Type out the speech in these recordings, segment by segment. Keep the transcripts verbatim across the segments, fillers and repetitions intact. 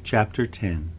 Chapter ten.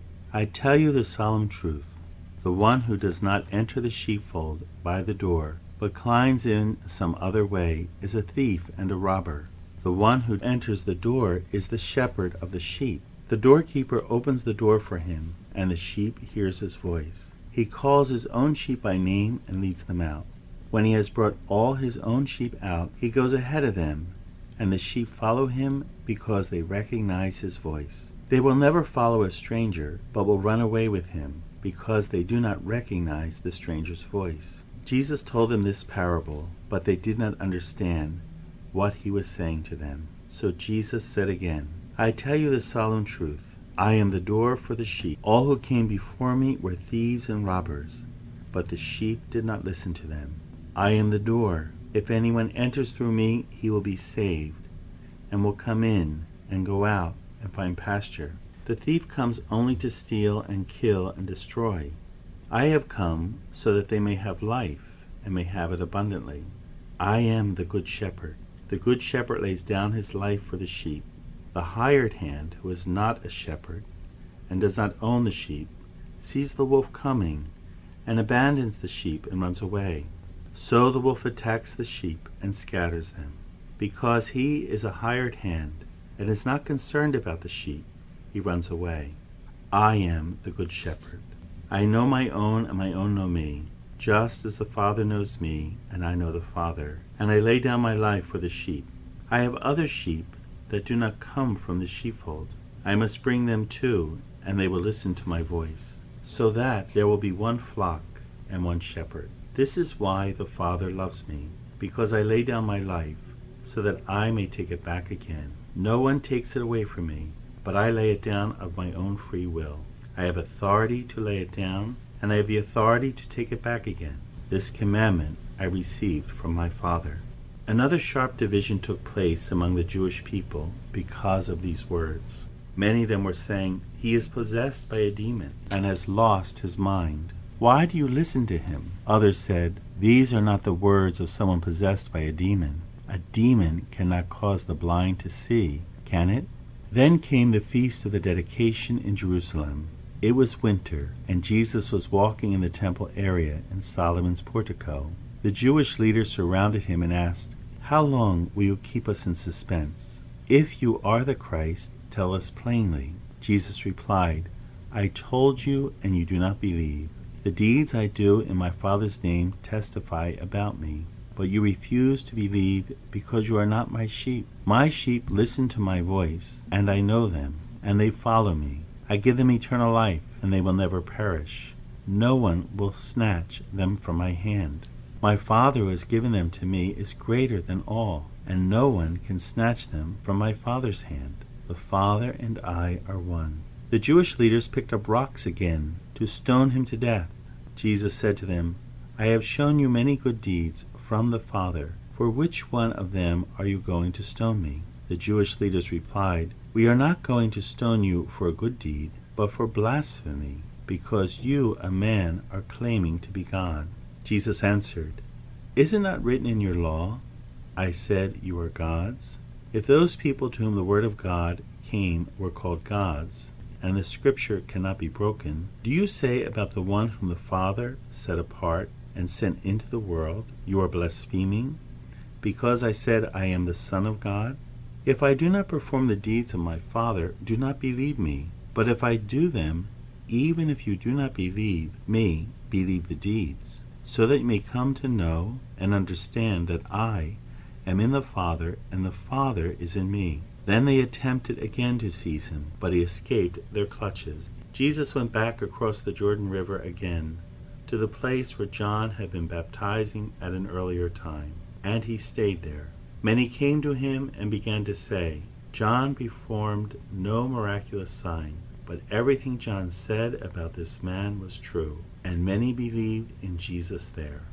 I tell you the solemn truth. The one who does not enter the sheepfold by the door, but climbs in some other way, is a thief and a robber. The one who enters the door is the shepherd of the sheep. The doorkeeper opens the door for him, and the sheep hears his voice. He calls his own sheep by name and leads them out. When he has brought all his own sheep out, he goes ahead of them, and the sheep follow him because they recognize his voice. They will never follow a stranger, but will run away with him, because they do not recognize the stranger's voice. Jesus told them this parable, but they did not understand what he was saying to them. So Jesus said again, I tell you the solemn truth. I am the door for the sheep. All who came before me were thieves and robbers, but the sheep did not listen to them. I am the door. If anyone enters through me, he will be saved, and will come in and go out and find pasture. The thief comes only to steal and kill and destroy. I have come so that they may have life and may have it abundantly. I am the good shepherd. The good shepherd lays down his life for the sheep. The hired hand, who is not a shepherd and does not own the sheep, sees the wolf coming and abandons the sheep and runs away. So the wolf attacks the sheep and scatters them. Because he is a hired hand and is not concerned about the sheep, he runs away. I am the good shepherd. I know my own, and my own know me, just as the Father knows me, and I know the Father, and I lay down my life for the sheep. I have other sheep that do not come from the sheepfold. I must bring them too, and they will listen to my voice, so that there will be one flock and one shepherd. This is why the Father loves me, because I lay down my life, so that I may take it back again. No one takes it away from me, but I lay it down of my own free will. I have authority to lay it down, and I have the authority to take it back again. This commandment I received from my Father. Another sharp division took place among the Jewish people because of these words. Many of them were saying, he is possessed by a demon and has lost his mind. Why do you listen to him? Others said, these are not the words of someone possessed by a demon. A demon cannot cause the blind to see, can it? Then came the feast of the dedication in Jerusalem. It was winter, and Jesus was walking in the temple area in Solomon's portico. The Jewish leaders surrounded him and asked, how long will you keep us in suspense? If you are the Christ, tell us plainly. Jesus replied, I told you, and you do not believe. The deeds I do in my Father's name testify about me, but you refuse to believe because you are not my sheep. My sheep listen to my voice, and I know them, and they follow me. I give them eternal life, and they will never perish. No one will snatch them from my hand. My Father who has given them to me is greater than all, and no one can snatch them from my Father's hand. The Father and I are one. The Jewish leaders picked up rocks again to stone him to death. Jesus said to them, I have shown you many good deeds from the Father. For which one of them are you going to stone me? The Jewish leaders replied, we are not going to stone you for a good deed, but for blasphemy, because you, a man, are claiming to be God. Jesus answered, is it not written in your law, I said you are gods? If those people to whom the word of God came were called gods, and the scripture cannot be broken, do you say about the one whom the Father set apart and sent into the world, you are blaspheming, because I said I am the Son of God? If I do not perform the deeds of my Father, do not believe me. But if I do them, even if you do not believe me, believe the deeds, so that you may come to know and understand that I am in the Father, and the Father is in me. Then they attempted again to seize him, but he escaped their clutches. Jesus went back across the Jordan River again, to the place where John had been baptizing at an earlier time, and he stayed there. Many came to him and began to say, John performed no miraculous sign, but everything John said about this man was true, and many believed in Jesus there.